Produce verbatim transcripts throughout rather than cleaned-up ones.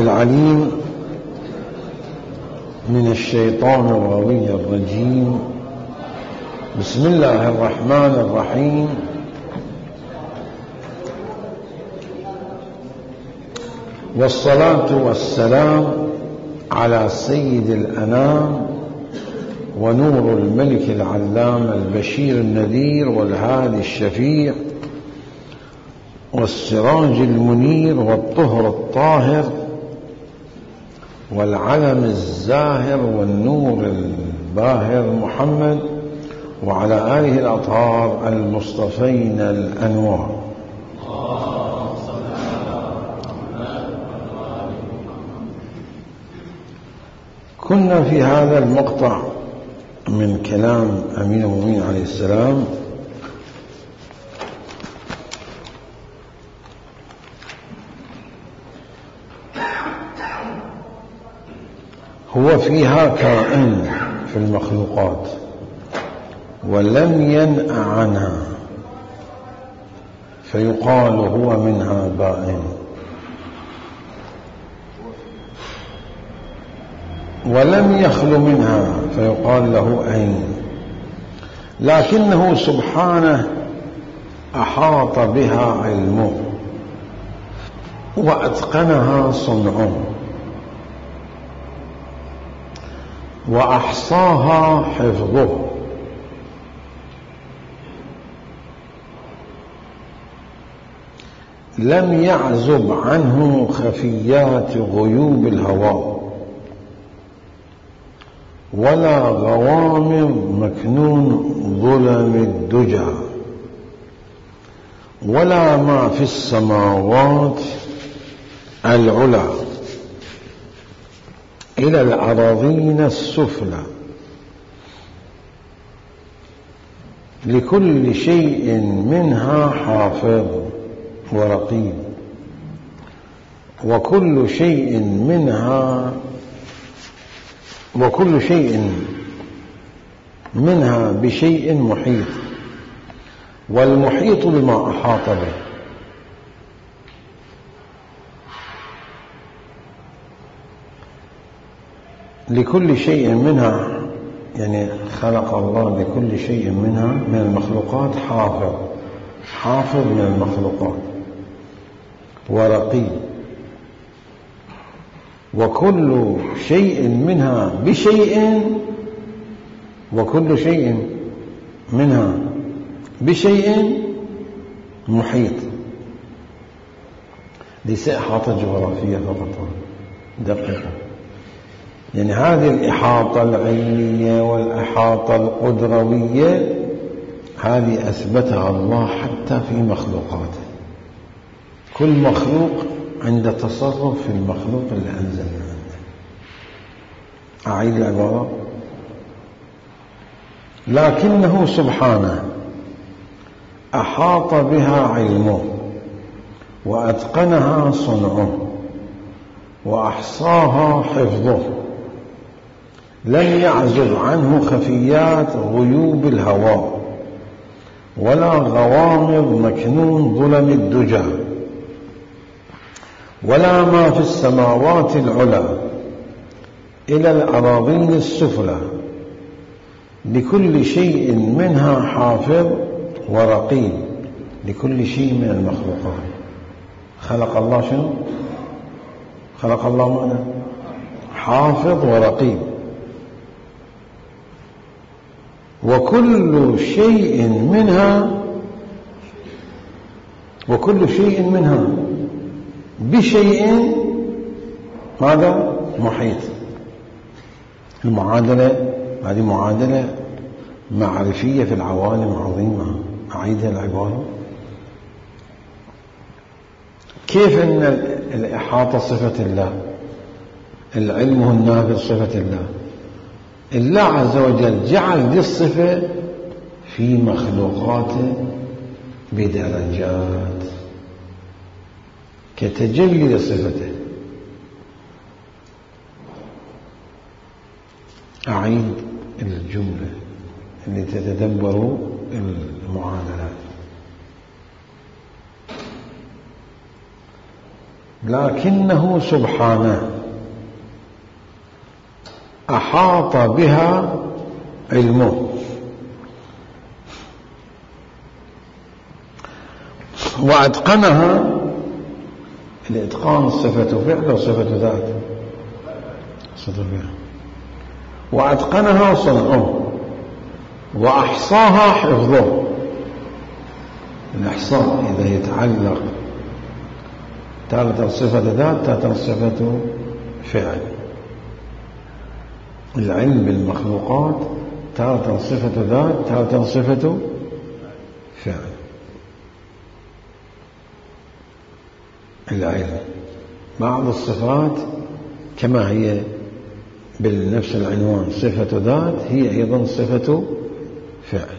العليم من الشيطان الغوي الرجيم. بسم الله الرحمن الرحيم. والصلاة والسلام على سيد الأنام ونور الملك العلام البشير النذير والهادي الشفيع والسراج المنير والطهر الطاهر والعلم الزاهر والنور الباهر محمد وعلى آله الأطهار المصطفين الأنوار. كنا في هذا المقطع من كلام أمير المؤمنين عليه السلام هو فيها كائن في المخلوقات ولم ينأ عنها فيقال هو منها بائن، ولم يخل منها فيقال له عين، لكنه سبحانه أحاط بها علمه وأتقنها صنعه وأحصاها حفظه، لم يعزب عنه خفيات غيوب الهوى ولا غوامض مكنون ظلم الدجى ولا ما في السماوات العلى إلى الأراضين السفلى، لكل شيء منها حافظ ورقيب، وكل شيء منها وكل شيء منها بشيء محيط، والمحيط بما أحاط به. لكل شيء منها يعني خلق الله لكل شيء منها من المخلوقات حافظ حافظ من المخلوقات ورقيب، وكل شيء منها بشيء وكل شيء منها بشيء محيط. ليس إحاطة جغرافية فقط، دقيقة، يعني هذه الإحاطة العلمية والإحاطة القدروية هذه أثبتها الله حتى في مخلوقاته. كل مخلوق عند تصرف في المخلوق اللي أنزلنا عنده. أعيد العبارة: لكنه سبحانه أحاط بها علمه وأتقنها صنعه وأحصاها حفظه، لم يعزب عنه خفيات غيوب الهوى ولا غوامض مكنون ظلم الدجى ولا ما في السماوات العلى إلى الأراضين السفلى، لكل شيء منها حافظ ورقيب. لكل شيء من المخلوقات خلق الله شنو؟ خلق الله ماذا؟ حافظ ورقيب، وكل شيء منها وكل شيء منها بشيء ماذا؟ محيط. المعادلة هذه معادلة معرفية في العوالم عظيمة. أعيدها العبارة: كيف أن الإحاطة صفة الله، العلم النافذ صفة الله، الله عز وجل جعل ذي الصفة في مخلوقاته بدرجات كتجلي لصفته. أعيد الجملة اللي تتدبر المعادلات: لكنه سبحانه أحاط بها علمه وأتقنها. الإتقان صفة فعل وصفة ذات، صفة فعل. وأتقنها صنعه وأحصاها حفظه. الإحصاء إذا يتعلق تارة صفة ذات تارة صفة فعل. العلم بالمخلوقات تارة صفة ذات تارة صفة فعل. العلم بعض الصفات كما هي بنفس العنوان صفة ذات هي أيضا صفة فعل.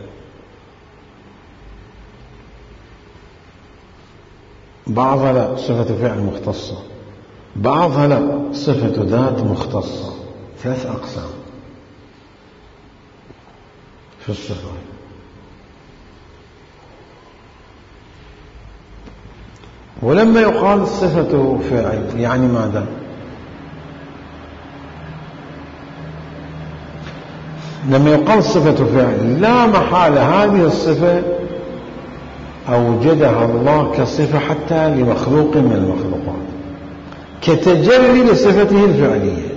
بعضها لا صفة فعل مختصة، بعضها لا صفة ذات مختصة. ثلاث أقسام في الصفات. ولما يقال صفة فعل يعني ماذا؟ لما يقال صفة فعل لا محالة هذه الصفة أوجدها الله كصفة حتى لمخلوق من المخلوقات كتجلي لصفته الفعلية.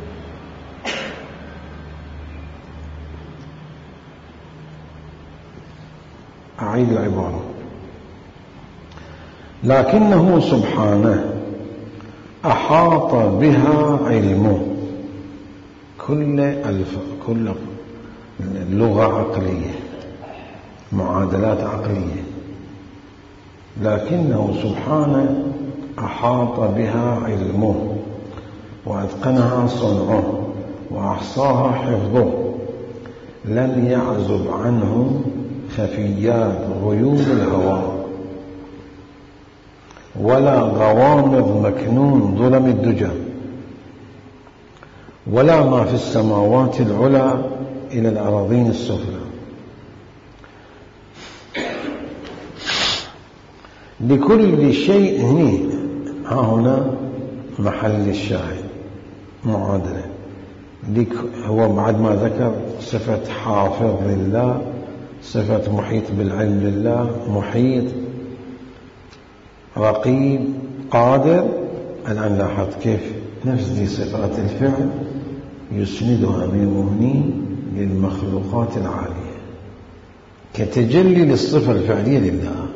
أعيد العبارة. لكنه سبحانه أحاط بها علمه. كل الف كل لغة عقلية، معادلات عقلية. لكنه سبحانه أحاط بها علمه وأتقنها صنعه وأحصاها حفظه. لم يعزب عنه خفيات غيوب الهوى ولا غوامض مكنون ظلم الدجى ولا ما في السماوات العلى إلى الأراضين السفلى. لكل شيء هني ها هنا محل الشاهد معادلة. هو بعد ما ذكر صفة حافظ لله، صفة محيط بالعلم لله، محيط رقيب قادر. الآن لاحظ كيف نفس دي صفات الفعل يسندها بمهني للمخلوقات العالية كتجلي للصفة الفعلية لله.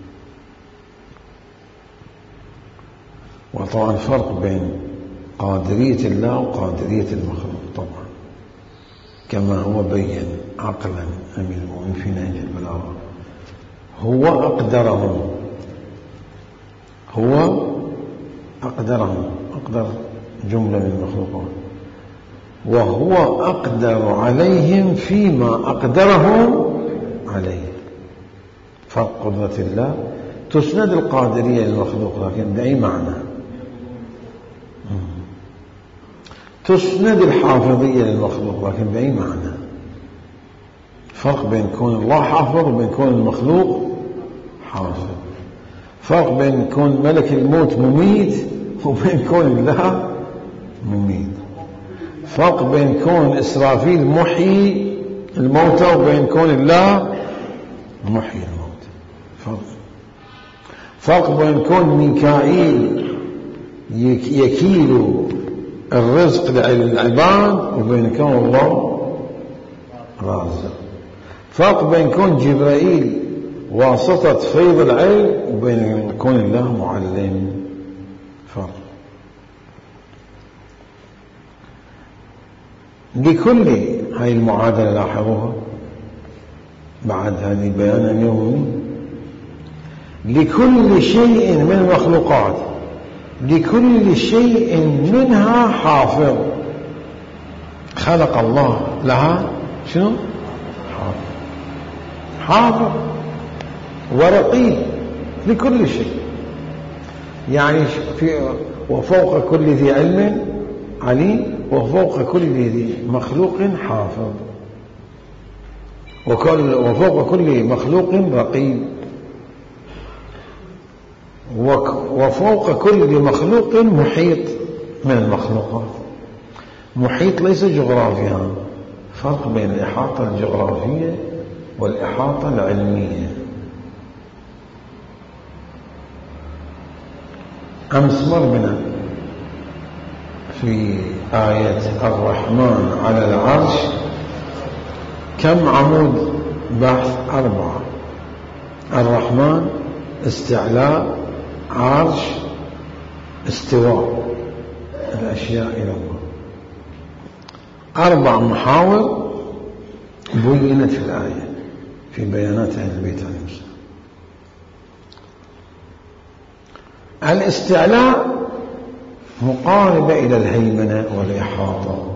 وطبعا فرق بين قادرية الله وقادرية المخلوق طبعا كما هو بين عقلا أمير المؤمنين في نهج البلاغة. هو أقدرهم، هو أقدرهم، أقدر جملة من المخلوقات، وهو أقدر عليهم فيما أقدرهم عليه. فرق قدرة الله. تسند القادرية للمخلوق لكن بأي معنى؟ تسند الحافظية للمخلوق لكن بأي معنى؟ فرق بين كون الله حافظ وبين كون المخلوق حافظ. فرق بين كون ملك الموت مميت وبين كون الله مميت. فرق بين كون إسرافيل محيي الموتى وبين كون الله محيي الموت. فرق فرق بين كون ميكائيل يكيل الرزق للعباد وبين كون الله رازق. فرق بين كون جبرائيل واسطة فيض العلم وبين كون الله معلم. فرق. لكل هاي المعادلة لاحظوها بعد هذه البيان اليومي. لكل شيء من المخلوقات لكل شيء منها حافظ. خلق الله لها شنو؟ حافظ. حافظ ورقيب لكل شيء. يعني في وفوق كل ذي علم عليم وفوق كل ذي مخلوق حافظ وكل وفوق كل مخلوق رقيب. وفوق كل مخلوق محيط من المخلوقات. محيط ليس جغرافيا، فرق بين الإحاطة الجغرافية والإحاطة العلمية. أمس مر بنا في آية الرحمن على العرش كم عمود بحث؟ أربعة. الرحمن، استعلاء، عرش، استواء الأشياء إلى الله. أربع محاور بينت في الآية في بيانات أهل البيت عليهم السلام. الاستعلاء مقاربة إلى الهيمنة والإحاطة،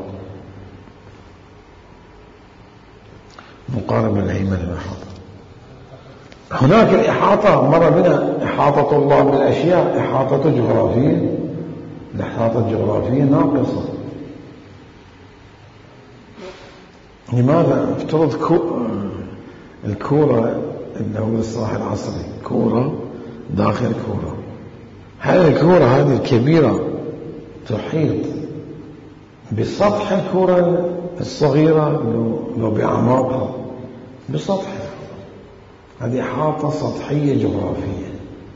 مقاربة الهيمنة والإحاطة. هناك الإحاطة مر بنا إحاطة الله بالأشياء، إحاطة جغرافية. الإحاطة الجغرافية ناقصة. لماذا؟ افترض كو... الكورة اللي هو الاصطلاح العصري، كورة داخل كورة. هل الكورة هذه الكبيرة تحيط بسطح الكورة الصغيرة لو بأعماقها؟ بسطحها. هذه إحاطة سطحية جغرافية.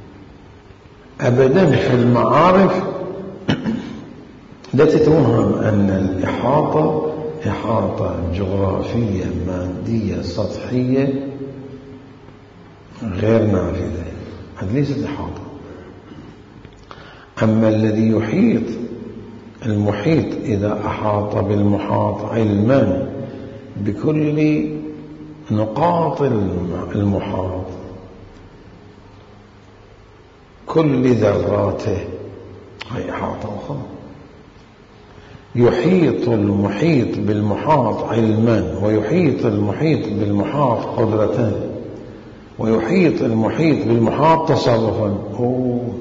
أبدا في المعارف لا تتوهم أن الإحاطة إحاطة جغرافية مادية سطحية غير نافذة. هذه ليست إحاطة. أما الذي يحيط، المحيط إذا أحاط بالمحاط علما بكل نقاط المحاط، كل ذراته، هي إحاطة أخرى. يحيط المحيط بالمحاط علما، ويحيط المحيط بالمحاط قدرة، ويحيط المحيط بالمحاط تصرفا. أوه.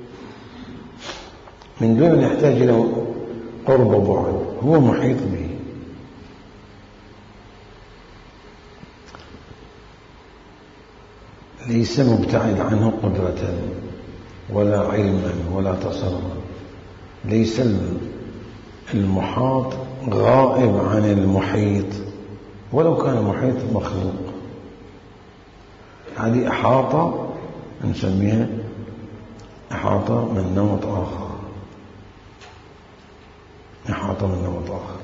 من دون أن يحتاج إلى قرب وبعد، هو محيط به. ليس مبتعد عنه قدرة ولا علما ولا تصرفا. ليس المحاط غائب عن المحيط ولو كان محيط مخلوق. هذه إحاطة نسميها إحاطة من نمط آخر، إحاطة من نمط آخر.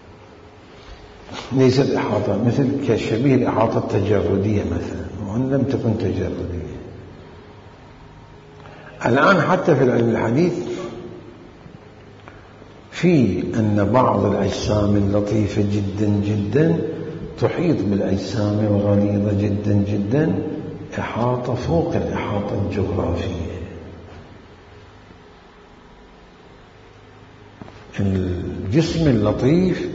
ليست إحاطة مثل كشبيه الإحاطة التجردية مثلا، وأن لم تكن تجردية. الآن حتى في العلم الحديث في أن بعض الأجسام اللطيفة جدا جدا تحيط بالأجسام الغليظة جدا جدا إحاطة فوق الإحاطة الجغرافية. الجسم اللطيف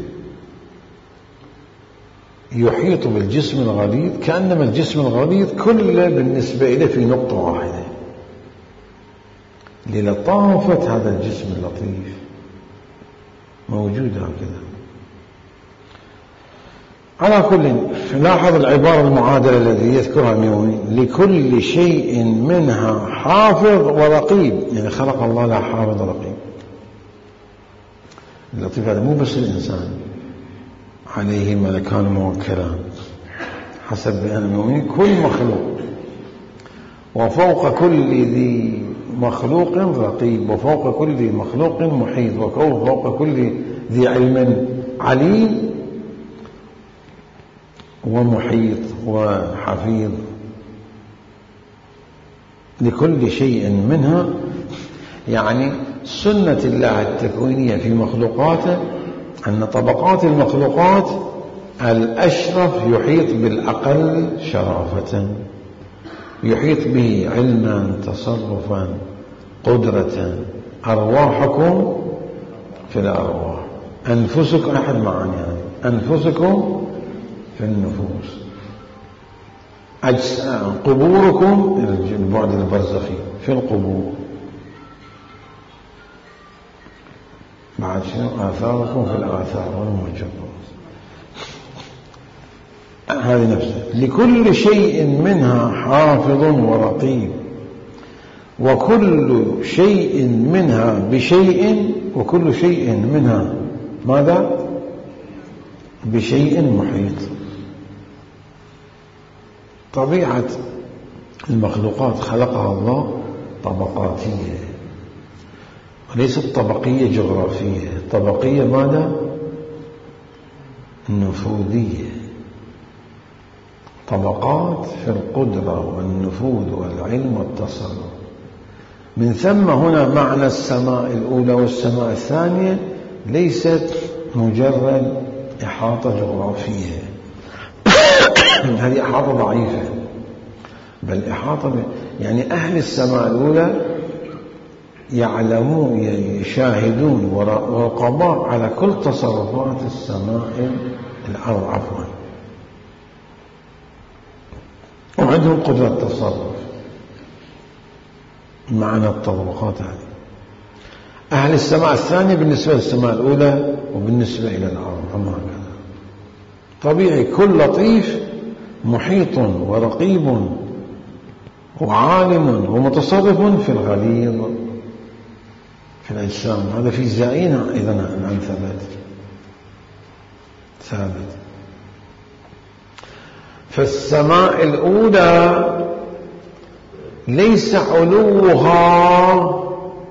يحيط بالجسم الغليظ كأنما الجسم الغليظ كله بالنسبة إليه في نقطة واحدة، للطافة هذا الجسم اللطيف موجود هكذا. على كل، لاحظ العبارة المعادلة التي يذكرها النووي: لكل شيء منها حافظ ورقيب. يعني خلق الله له حافظ ورقيب. اللطيف هذا مو بس الإنسان، عليه ملكان موكلان حسب بيان النووي، كل مخلوق. وفوق كل ذي مخلوق رقيب، وفوق كل ذي مخلوق محيط، وفوق كل ذي علم عليم ومحيط وحفيظ. لكل شيء منها، يعني سنة الله التكوينية في مخلوقاته أن طبقات المخلوقات الأشرف يحيط بالأقل شرافة، يحيط به علما، تصرفا، قدرة. أرواحكم في الأرواح، أنفسكم، أحد معاني يعني أنفسكم في النفوس، قبوركم البعد البرزخي في القبور، بعد شنو آثاركم في الآثار والمجرات. هذه نفسها. لكل شيء منها حافظ ورقيب. وكل شيء منها بشيء، وكل شيء منها ماذا؟ بشيء محيط. طبيعة المخلوقات خلقها الله طبقاتية، وليست طبقية جغرافية، طبقية ماذا؟ نفوذية، طبقات في القدرة والنفوذ والعلم والتصرف. من ثم هنا معنى السماء الأولى والسماء الثانية ليست مجرد إحاطة جغرافية هذه إحاطة ضعيفة، بل إحاطة يعني أهل السماء الأولى يعلمون يشاهدون ورقباء على كل تصرفات السماء الأرض عفوا، وعندهم قدرة تصرف. معنى الطبقات هذه أهل السماء الثانية بالنسبة للسماء الأولى وبالنسبة إلى الأرض أما هكذا. طبيعي كل لطيف محيط ورقيب وعالم ومتصرف في الغليظ في الأجسام. هذا فيزيائيا أيضا الآن ثبت ثابت. فالسماء الأولى ليس علوها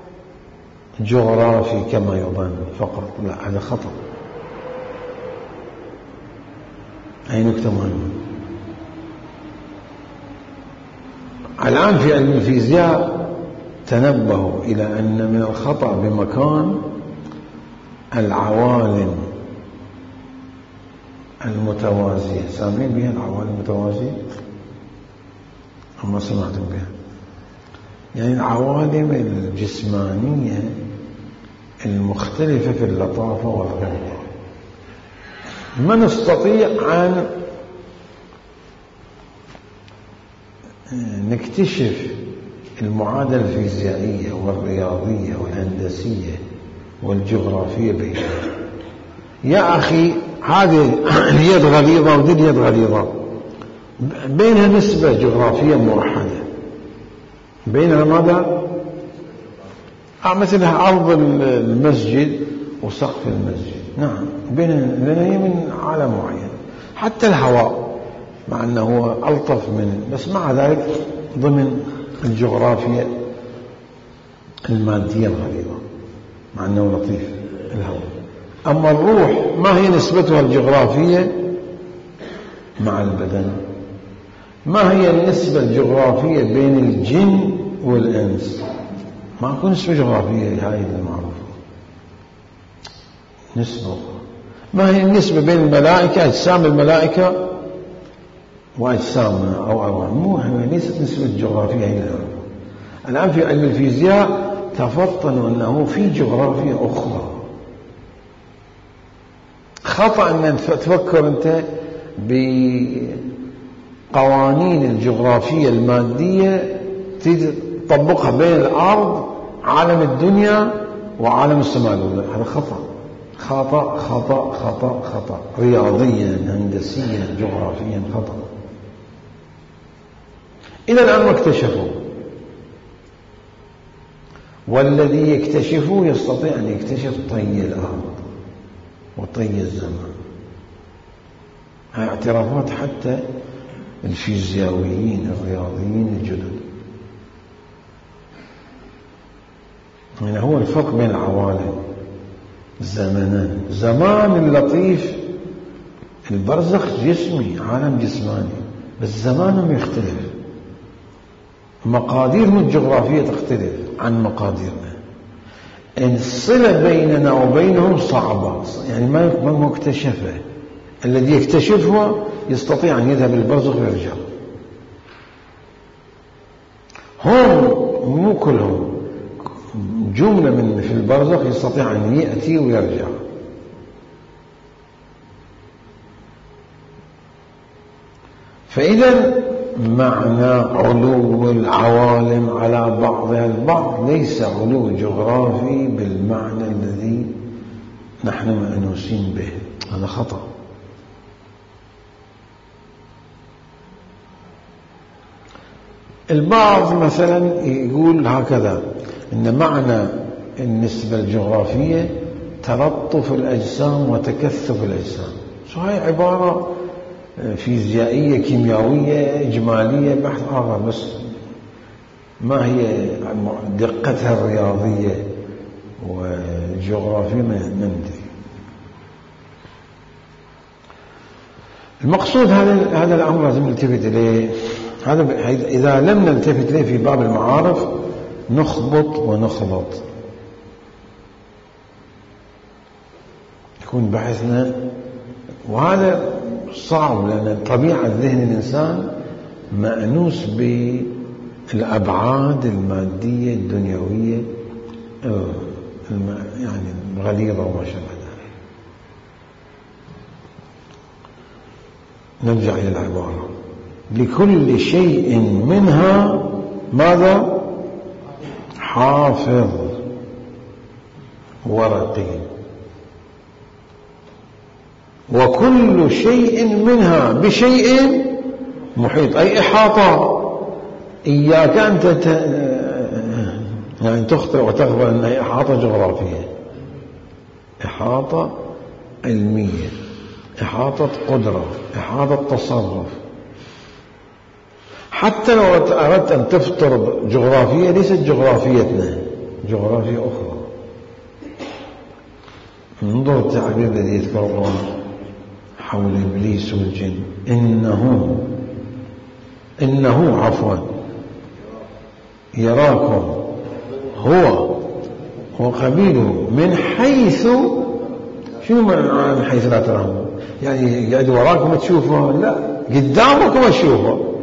جغرافي كما يظن فقط، لا هذا خطأ. هي نكتة مهمة. الآن في علم الفيزياء تنبهوا إلى أن من الخطأ بمكان العوالم المتوازية. سامعين بها العوالم المتوازية؟ أما سمعتم بها؟ يعني العوالم الجسمانية المختلفة في اللطافة والغلظة. ما نستطيع أن نكتشف المعادلة الفيزيائية والرياضية والهندسية والجغرافية بينها. يا أخي هذه اليد غليظة ودي اليد غليظة، بينها نسبة جغرافية موحدة، بينها ماذا؟ مثل أرض المسجد وسقف المسجد، نعم بينها، لأن هي من عالم معين. حتى الهواء مع أنه هو ألطف من، بس مع ذلك ضمن الجغرافيا المادية الغليظة مع أنه لطيف الهواء. أما الروح ما هي نسبتها الجغرافية مع البدن؟ ما هي النسبة الجغرافية بين الجن والإنس؟ ما أكون نسبة جغرافية هاي المعروفة، نسبة. ما هي النسبة بين الملائكة، أجسام الملائكة وأجسامنا أو أرواح؟ مو هي ليست نسبة جغرافية هي. الآن في علم الفيزياء تفطنوا أنه في جغرافيا أخرى. خطأ أن تفكر أنت بقوانين الجغرافية المادية تطبقها بين الأرض عالم الدنيا وعالم السماء الأولى. هذا خطأ خطأ خطأ خطأ خطأ رياضيا هندسيا جغرافيا خطأ. إلى الآن ما اكتشفوا، والذي يكتشفه يستطيع أن يكتشف طي الأرض وطي الزمان. هاي اعترافات حتى الفيزيائيين الرياضيين الجدد. يعني هو الفرق بين العوالم زمنان. زمان اللطيف البرزخ جسمي عالم جسماني، بس زمانهم يختلف، مقاديرهم الجغرافية تختلف عن مقاديرنا. الصلة بيننا وبينهم صعبة، يعني ما مكتشفة. الذي يكتشفها يستطيع أن يذهب للبرزخ ويرجع. هم مو كلهم، جملة من في البرزخ يستطيع أن يأتي ويرجع. فإذا معنى علو العوالم على بعضها البعض ليس علو جغرافي بالمعنى الذي نحن مأنوسين به. هذا خطأ. البعض مثلا يقول هكذا إن معنى النسبة الجغرافية تلطف الأجسام وتكثف الأجسام. هاي عبارة فيزيائية كيميائية إجمالية بحث آخر، بس ما هي دقتها الرياضية والجغرافية ما ندري. المقصود هذا هذا الأمر لازم نلتفت إليه. هذا إذا لم نلتفت إليه في باب المعارف نخبط ونخلط، يكون بحثنا، وهذا صعب لأن طبيعة ذهن الإنسان مأنوس بالأبعاد المادية الدنيوية يعني الغليظة وما شابه ذلك. نرجع إلى العبارة: لكل شيء منها ماذا؟ حافظ ورقيب، وكل شيء منها بشيء محيط، أي إحاطة. إياك أن تت... يعني تخطئ وتغفل أنها إحاطة جغرافية، إحاطة علمية، إحاطة قدرة، إحاطة تصرف. حتى لو أردت أن تفترض جغرافية ليست جغرافيتنا، جغرافية أخرى. انظر التعبير الذي يذكر الله حول إبليس والجن: إنه إنه عفوا يراكم هو وقبيله من حيث، شنو من حيث لا ترون؟ يعني قاعد وراكم تشوفه؟ لا، قدامكم تشوفه.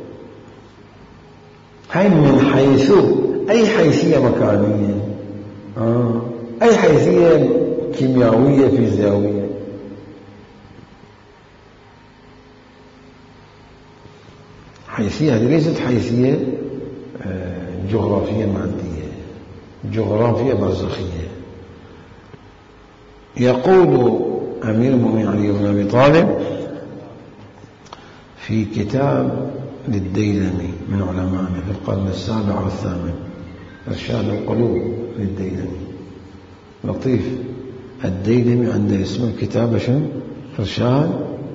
هاي من حيث، أي حيثية مكانية، آه. أي حيثية كيميائية فيزيائية. حيثية هذه ليست حيثية جغرافية مادية، جغرافية برزخية. يقول أمير المؤمنين علي بن أبي طالب في كتاب للديلمي من علمائنا في القرن السابع والثامن، إرشاد القلوب للديلمي، لطيف. الديلمي عنده اسم الكتاب شنو؟ إرشاد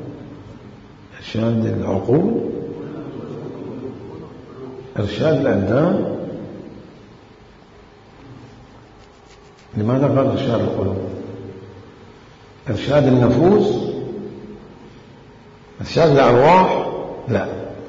إرشاد العقول، إرشاد الأبدان. لماذا قال إرشاد القلوب؟ إرشاد النفوس، إرشاد الأرواح؟ لا،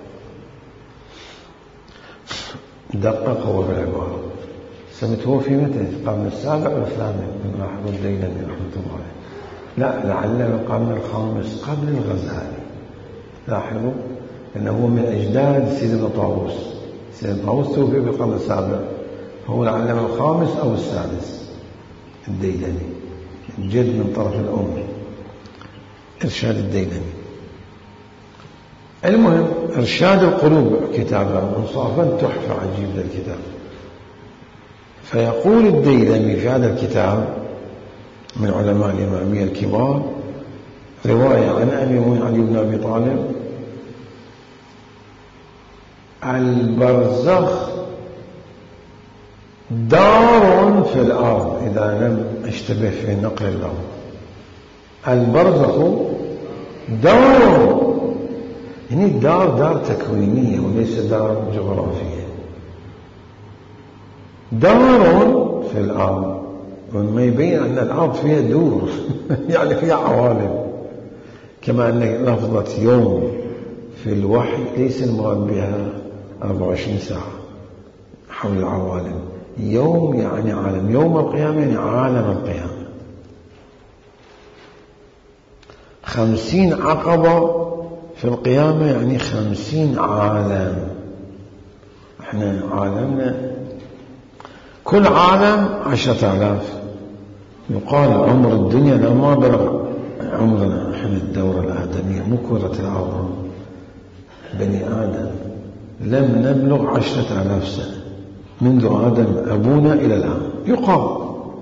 دقق هو في العبارة. سمته في متى؟ القرن السابع والثامن من لاحظ الديلمي رحمة الله عليه. لا، لعل القرن الخامس قبل الغزالي. لاحظوا أنه من أجداد سيدنا طاووس. سيدنا طاووس توفي في القرن السابع، هو لعل الخامس أو السادس. الديلمي جد من طرف الأم، إرشاد الديلمي. المهم إرشاد القلوب كتابه انصافا تحفة عجيب للكتاب. فيقول الديلمي في هذا الكتاب من علماء الإمامية الكبار رواية عن أبي علي بن أبي طالب: البرزخ دار في الأرض إذا لم اشتبه في نقل اللفظ. البرزخ دار، يعني الدار دار تكوينية وليس دار جغرافية. دار في الأرض، وما يبين أن الأرض فيها دور يعني فيها عوالم. كما أن لفظة يوم في الوحي ليس المراد بها أربعة وعشرين ساعة حول العوالم. يوم يعني عالم، يوم القيامة يعني عالم القيامة. خمسين عقبة في القيامة يعني خمسين عالم. احنا عالمنا كل عالم عشرة آلاف. يقال عمر الدنيا لما بلغ عمرنا احنا الدورة الآدمية، مو كرة الأرض، بني آدم لم نبلغ عشرة آلاف سنة منذ آدم أبونا إلى الآن. يقال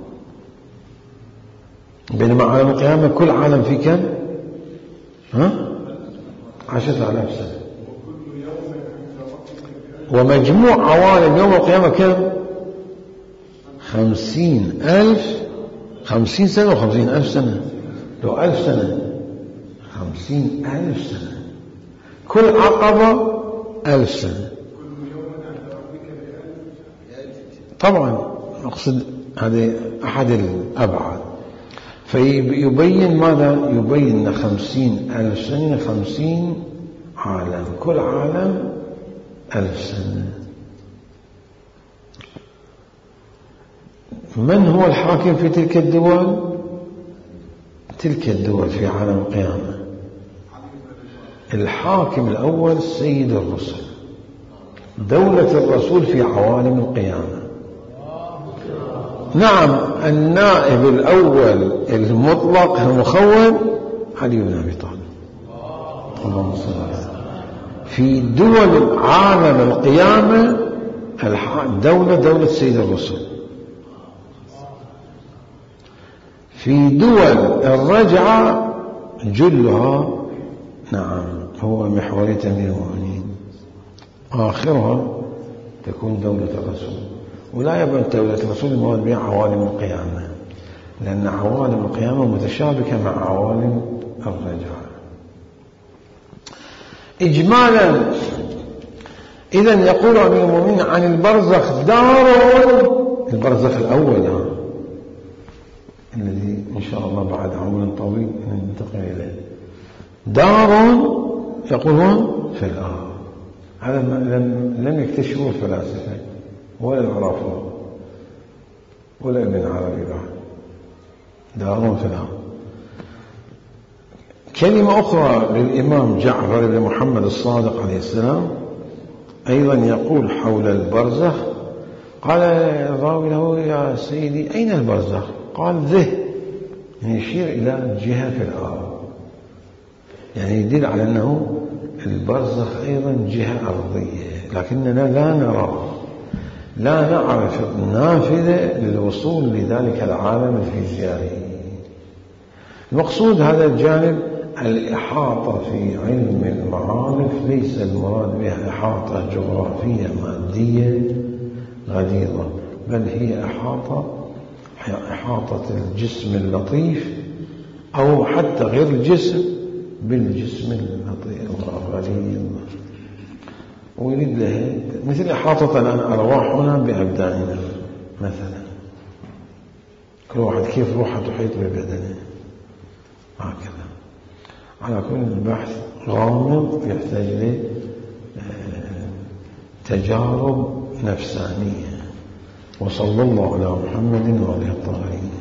بينما عالم القيامة كل عالم في كم؟ ها؟ عشرة آلاف سنة. ومجموع عوالم يوم القيامة كم؟ خمسين ألف خمسين سنة وخمسين ألف سنة، لو ألف سنة خمسين ألف سنة، كل عقبة ألف سنة. طبعا أقصد هذا أحد الأبعاد. فيبين ماذا؟ يبين أن خمسين ألف سنة خمسين عالم، كل عالم ألف سنة. من هو الحاكم في تلك الدول؟ تلك الدول في عالم القيامة الحاكم الأول سيد الرسل، دولة الرسول في عوالم القيامة. نعم، النائب الأول المطلق المخول علي بن أبي طالب. اللهم صل على سيدنا. في دول عالم القيامة الدولة دولة سيد الرسل. في دول الرجعة جلها نعم هو محورية أمير المؤمنين، آخرها تكون دولة الرسول. ولا يبقى دولة الرسول المراد بها عوالم القيامة، لأن عوالم القيامة متشابكة مع عوالم الرجعة. إجمالا إذن يقول أمير المؤمنين عن البرزخ دار، البرزخ الأول ها. الذي إن شاء الله بعد عمر طويل ننتقل إليه، دار يقولون في الأرض. هذا لم, لم يكتشفوه الفلاسفة ولا العرفاء ولا ابن عربي بعد. دار في الأرض. كلمة أخرى للإمام جعفر بن محمد الصادق عليه السلام أيضا يقول حول البرزخ. قال الراوي له يا سيدي أين البرزخ؟ قال ذه، يعني يشير إلى جهة في الأرض، يعني يدل على أنه البرزخ أيضا جهة أرضية، لكننا لا نرى لا نعرف النافذة للوصول لذلك العالم الفيزيائي. المقصود هذا الجانب الإحاطة في علم المعارف ليس المراد بها إحاطة جغرافية مادية غليظة، بل هي إحاطة إحاطة الجسم اللطيف أو حتى غير الجسم بالجسم اللطيف الغليظ. ويريد له مثل إحاطة الآن أرواحنا بأبداننا مثلا، كل واحد كيف روحه تحيط ببدنه هكذا. على كل البحث غامض يحتاج إليه تجارب نفسانية. وصلى الله على محمد وعلى آله الطاهرين.